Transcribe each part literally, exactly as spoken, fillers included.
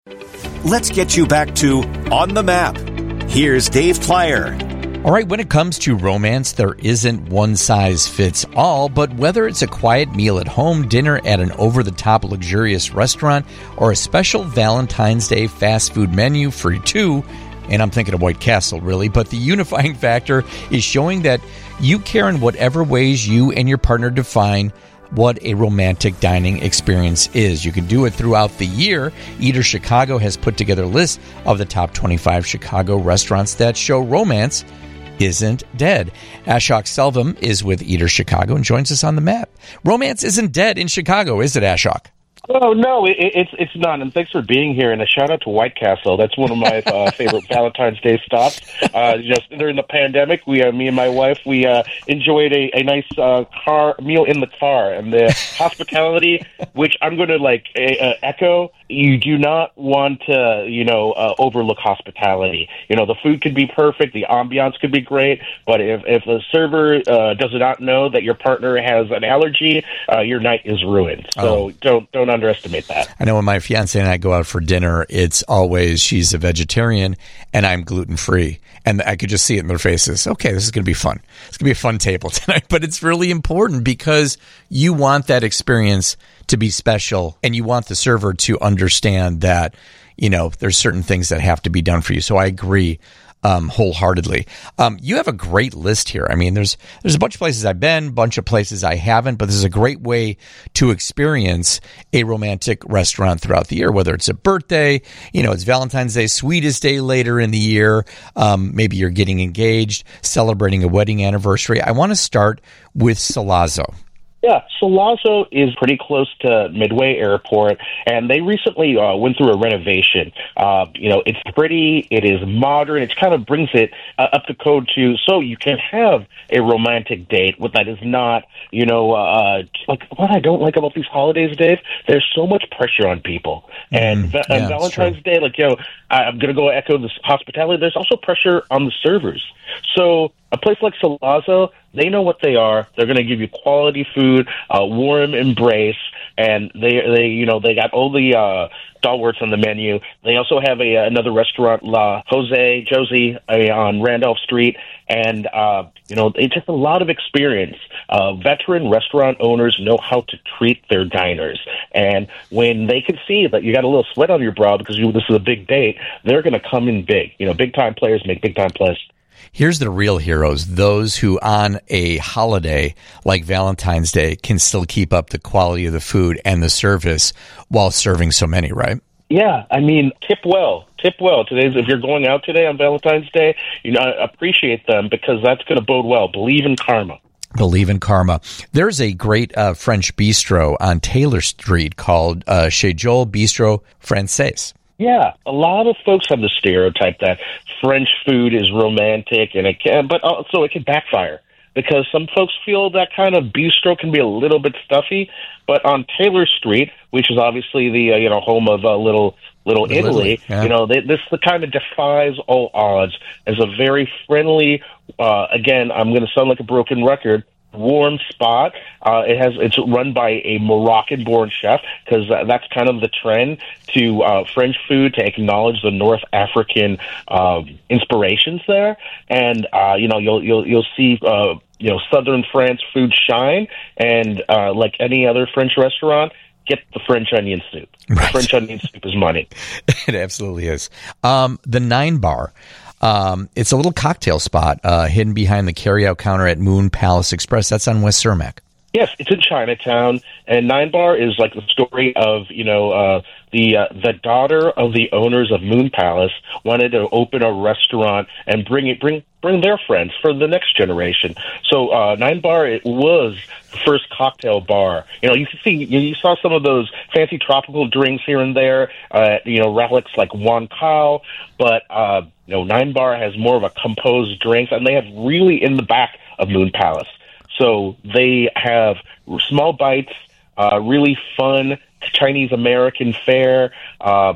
Let's get you back to On the Map. Here's Dave Plyer. All right, when it comes to romance, there isn't one size fits all, but whether it's a quiet meal at home, dinner at an over-the-top luxurious restaurant, or a special Valentine's Day fast food menu for two, and I'm thinking of White Castle, really, but the unifying factor is showing that you care in whatever ways you and your partner define what a romantic dining experience is. You can do it throughout the year. Eater Chicago has put together a list of the top twenty-five Chicago restaurants that show romance isn't dead. Ashok Selvam is with Eater Chicago and joins us on the map. Romance isn't dead in Chicago, is it, Ashok? Oh, no, it, it's it's not, and thanks for being here, and a shout-out to White Castle. That's one of my uh, favorite Valentine's Day stops. Uh, just during the pandemic, we, uh, me and my wife, we uh, enjoyed a, a nice uh, car meal in the car, and the hospitality, which I'm going to, like, uh, echo, you do not want to, you know, uh, overlook hospitality. You know, the food could be perfect, the ambiance could be great, but if, if the server uh, does not know that your partner has an allergy, uh, your night is ruined. So oh. don't don't underestimate that. I know when my fiance and I go out for dinner, it's always she's a vegetarian and I'm gluten-free. And I could just see it in their faces. Okay, this is going to be fun. It's going to be a fun table tonight. But it's really important because you want that experience to be special and you want the server to understand that, you know, there's certain things that have to be done for you. So I agree um, wholeheartedly. Um, you have a great list here. I mean, there's there's a bunch of places I've been, a bunch of places I haven't, but this is a great way to experience a romantic restaurant throughout the year, whether it's a birthday, you know, it's Valentine's Day, sweetest day later in the year, um, maybe you're getting engaged, celebrating a wedding anniversary. I want to start with Sollazzo. Yeah, Sollazzo is pretty close to Midway Airport, and they recently uh, went through a renovation. Uh, you know, it's pretty, it is modern, it kind of brings it uh, up to code too, so you can have a romantic date with that is not, you know, uh, like what I don't like about these holidays, Dave, there's so much pressure on people. And, mm, va- yeah, and Valentine's Day, like, you know, I- I'm going to go echo this hospitality, there's also pressure on the servers. So a place like Sollazzo, they know what they are. They're going to give you quality food, a warm embrace, and they, they, you know, they got all the uh, stalwarts on the menu. They also have a another restaurant, La Jose Josie, uh, on Randolph Street, and uh, you know, it's just a lot of experience. Uh, veteran restaurant owners know how to treat their diners, and when they can see that you got a little sweat on your brow because you, this is a big date, they're going to come in big. You know, big time players make big time plays. Here's the real heroes, those who on a holiday like Valentine's Day can still keep up the quality of the food and the service while serving so many, right? Yeah, I mean, tip well. Tip well. Today's, if you're going out today on Valentine's Day, you know, appreciate them because that's going to bode well. Believe in karma. Believe in karma. There's a great uh, French bistro on Taylor Street called uh, Chez Joel Bistro Français. Yeah, a lot of folks have the stereotype that French food is romantic, and it can, but also it can backfire because some folks feel that kind of bistro can be a little bit stuffy. But on Taylor Street, which is obviously the uh, you know home of uh, Little Little, Little Italy, Italy yeah. you know they, this the kind of defies all odds as a very friendly. Uh, again, I'm going to sound like a broken record. Warm spot. Uh, it has it's run by a Moroccan-born chef because uh, that's kind of the trend to uh, French food to acknowledge the North African uh, inspirations there, and uh, you know you'll you'll you'll see uh, you know Southern France food shine, and uh, like any other French restaurant, get the French onion soup. Right. The French onion soup is money. It absolutely is. Um, the Nine Bar. Um, it's a little cocktail spot uh, hidden behind the carryout counter at Moon Palace Express. That's on West Cermak. Yes, it's in Chinatown, and Nine Bar is like the story of, you know, uh, the uh, the daughter of the owners of Moon Palace wanted to open a restaurant and bring it bring bring their friends for the next generation. So uh, Nine Bar, it was the first cocktail bar. You know, you see, you saw some of those fancy tropical drinks here and there. Uh, you know, relics like Juan Cao, but uh, you know, Nine Bar has more of a composed drinks, and they have really in the back of Moon Palace. So they have small bites, uh, really fun Chinese-American fare, uh,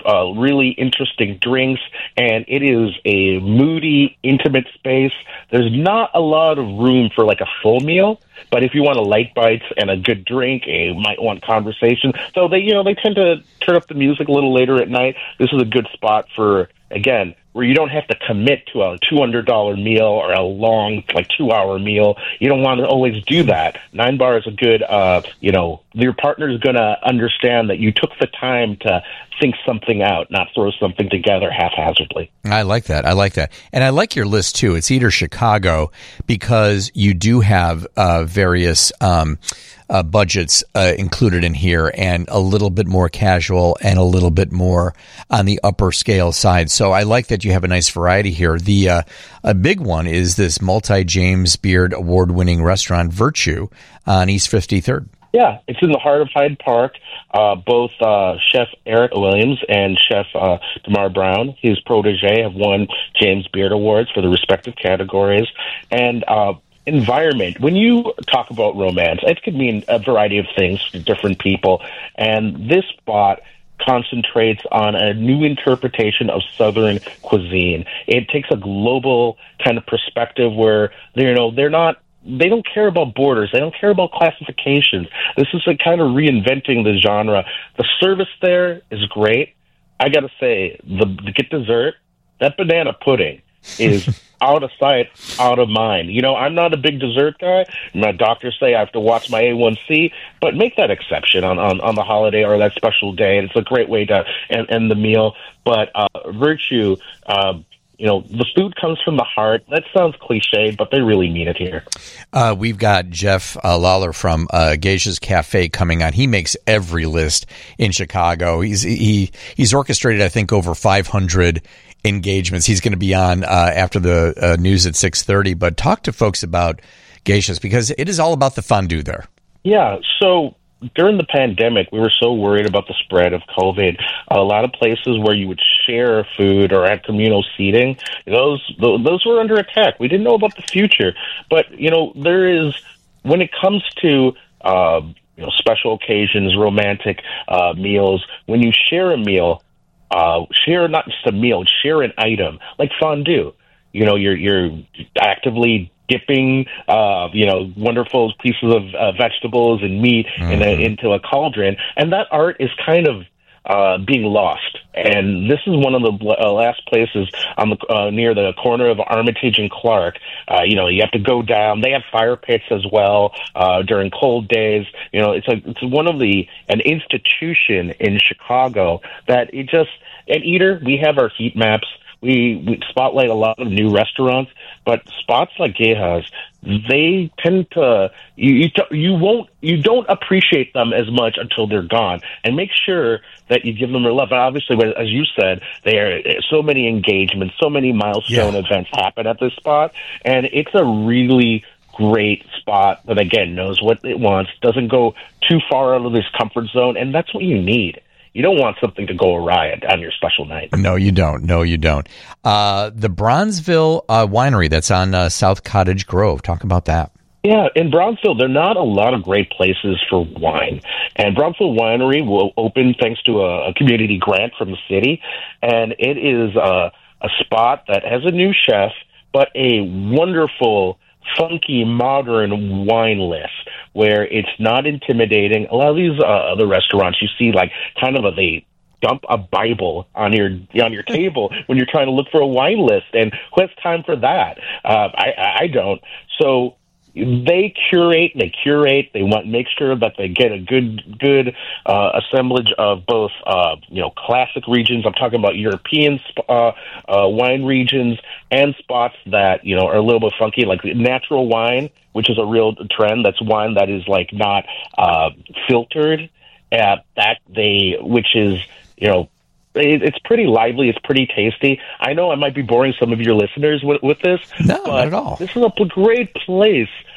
uh, really interesting drinks, and it is a moody, intimate space. There's not a lot of room for like a full meal, but if you want a light bites and a good drink, you might want conversation. So they, you know, they tend to turn up the music a little later at night. This is a good spot for, again, where you don't have to commit to a two hundred dollars meal or a long, like, two-hour meal. You don't want to always do that. Nine Bar is a good, uh, you know, your partner's going to understand that you took the time to think something out, not throw something together haphazardly. I like that. I like that. And I like your list, too. It's Eater Chicago because you do have uh, various um, uh, budgets uh, included in here, and a little bit more casual and a little bit more on the upper scale side. So I like that you have a nice variety here. The uh, a big one is this multi-James Beard award-winning restaurant, Virtue, on East fifty-third. Yeah, it's in the heart of Hyde Park. Uh, both uh, Chef Eric Williams and Chef uh, Damar Brown, his protege, have won James Beard Awards for the respective categories. And uh, environment, when you talk about romance, it could mean a variety of things for different people. And this spot concentrates on a new interpretation of Southern cuisine. It takes a global kind of perspective where, you know, they're not They don't care about borders. They don't care about classifications. This is like kind of reinventing the genre. The service there is great. I got to say, the, the get dessert, that banana pudding is out of sight, out of mind. You know, I'm not a big dessert guy. My doctors say I have to watch my A one C, but make that exception on, on, on the holiday or that special day. And it's a great way to end, end the meal. But uh, Virtue, uh, you know, the food comes from the heart. That sounds cliched, but they really mean it here. Uh, we've got Jeff uh, Lawler from uh, Geisha's Cafe coming on. He makes every list in Chicago. He's he he's orchestrated, I think, over five hundred engagements. He's going to be on uh, after the uh, news at six thirty. But talk to folks about Geisha's, because it is all about the fondue there. Yeah, so during the pandemic, we were so worried about the spread of COVID. A lot of places where you would share food or have communal seating, those those were under attack. We didn't know about the future. But, you know, there is, when it comes to uh, you know, special occasions, romantic uh, meals, when you share a meal, uh, share not just a meal, share an item, like fondue. You know, you're you're actively dipping, uh, you know, wonderful pieces of uh, vegetables and meat mm-hmm. in a, into a cauldron, and that art is kind of uh, being lost. And this is one of the uh, last places on the uh, near the corner of Armitage and Clark. Uh, you know, you have to go down. They have fire pits as well uh, during cold days. You know, it's a it's one of the an institution in Chicago that it just at Eater we have our heat maps. We, we spotlight a lot of new restaurants, but spots like Geisha's, they tend to you you, you won't you don't appreciate them as much until they're gone. And make sure that you give them their love. And obviously, as you said, there are so many engagements, so many milestone yeah. events happen at this spot, and it's a really great spot that again knows what it wants, doesn't go too far out of this comfort zone, and that's what you need. You don't want something to go awry on your special night. No, you don't. No, you don't. Uh, the Bronzeville uh, Winery that's on uh, South Cottage Grove. Talk about that. Yeah, in Bronzeville, there are not a lot of great places for wine. And Bronzeville Winery will open thanks to a, a community grant from the city. And it is a, a spot that has a new chef, but a wonderful, funky, modern wine list where it's not intimidating. A lot of these uh, other restaurants, you see like kind of a, they dump a Bible on your on your table when you're trying to look for a wine list, and who has time for that? Uh, I, I don't. So they curate, they curate, they want make sure that they get a good good uh, assemblage of both uh, you know classic regions. I'm talking about European uh, uh, wine regions and spots that you know are a little bit funky, like natural wine, which is a real trend. That's wine that is like not uh, filtered. Uh, that they, which is you know. It's pretty lively. It's pretty tasty. I know I might be boring some of your listeners with, with this. No, but not at all. This is a great place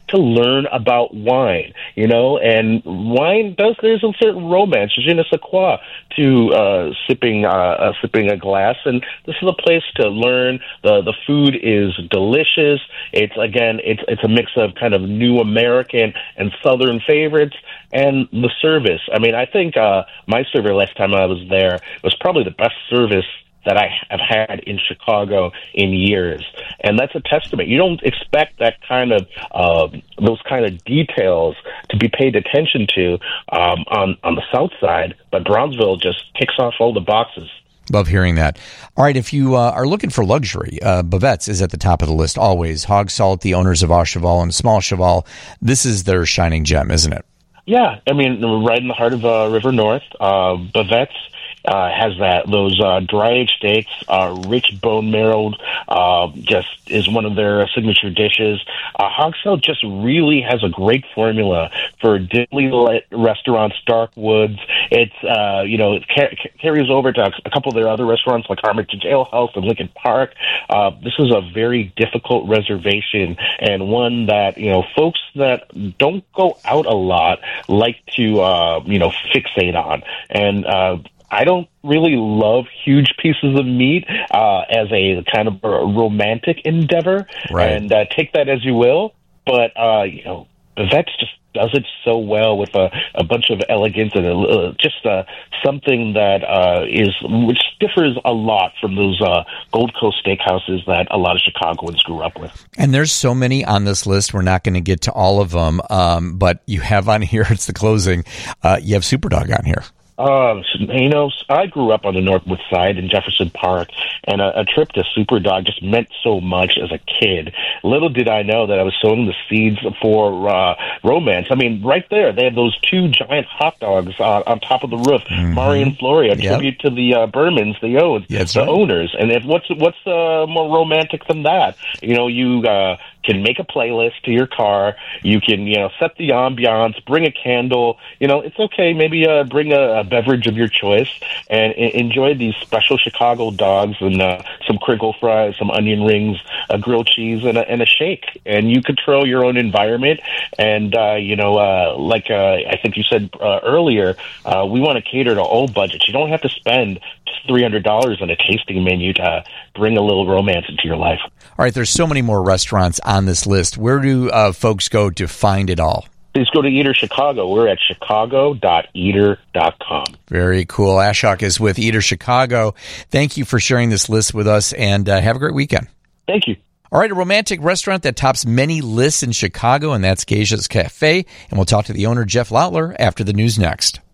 to learn about wine, you know, and wine does, there's a certain romance, je ne sais quoi, to uh, sipping, uh, uh, sipping a glass. And this is a place to learn. The, the food is delicious. It's, again, it's, it's a mix of kind of new American and Southern favorites. And the service, I mean, I think uh, my server last time I was there was probably the best service that I have had in Chicago in years. And that's a testament. You don't expect that kind of, uh, those kind of details to be paid attention to um, on, on the South Side, but Brownsville just ticks off all the boxes. Love hearing that. All right, if you uh, are looking for luxury, uh, Bavette's is at the top of the list always. Hog Salt, the owners of Au Cheval and Small Cheval, this is their shining gem, isn't it? Yeah, I mean, right in the heart of uh, River North, uh, Bavette's Uh, has that those uh, dry-aged steaks, uh, rich bone marrow, uh, just is one of their signature dishes. Uh, Hog Salt just really has a great formula for dimly lit restaurants, dark woods. It's uh, you know it car- carries over to a couple of their other restaurants like Armitage Ale House and Lincoln Park. Uh, this is a very difficult reservation and one that you know folks that don't go out a lot like to uh, you know fixate on. And uh, I don't really love huge pieces of meat uh, as a kind of a romantic endeavor, right. and uh, take that as you will. But uh, you know, Bavette's just does it so well with a, a bunch of elegance and uh, just uh, something that uh, is which differs a lot from those uh, Gold Coast steakhouses that a lot of Chicagoans grew up with. And there's so many on this list. We're not going to get to all of them, um, but you have on here. It's the closing. Uh, you have Superdawg on here. Um, you know, I grew up on the Northwood Side in Jefferson Park, and a, a trip to Superdawg just meant so much as a kid. Little did I know that I was sowing the seeds for uh, romance. I mean, right there, they have those two giant hot dogs uh, on top of the roof. Mm-hmm. Mari and Flory, a yep. tribute to the uh, Bermans, the, own, yeah, the right. owners. And if what's what's uh, more romantic than that? You know, you uh, can make a playlist to your car. You can, you know, set the ambiance, bring a candle. You know, it's okay. Maybe uh, bring a, a beverage of your choice and I- enjoy these special Chicago dogs and uh, some crinkle fries, some onion rings, a grilled cheese, and a, and a shake. And you control your own environment. And, uh, you know, uh, like uh, I think you said uh, earlier, uh, we want to cater to all budgets. You don't have to spend three hundred dollars on a tasting menu to bring a little romance into your life. All right, there's so many more restaurants on this list. Where do uh, folks go to find it all? Please go to Eater Chicago. We're at chicago dot eater dot com. Very cool. Ashok is with Eater Chicago. Thank you for sharing this list with us, and uh, have a great weekend. Thank you. All right, a romantic restaurant that tops many lists in Chicago, and that's Geisha's Cafe. And we'll talk to the owner, Jeff Lautler, after the news next.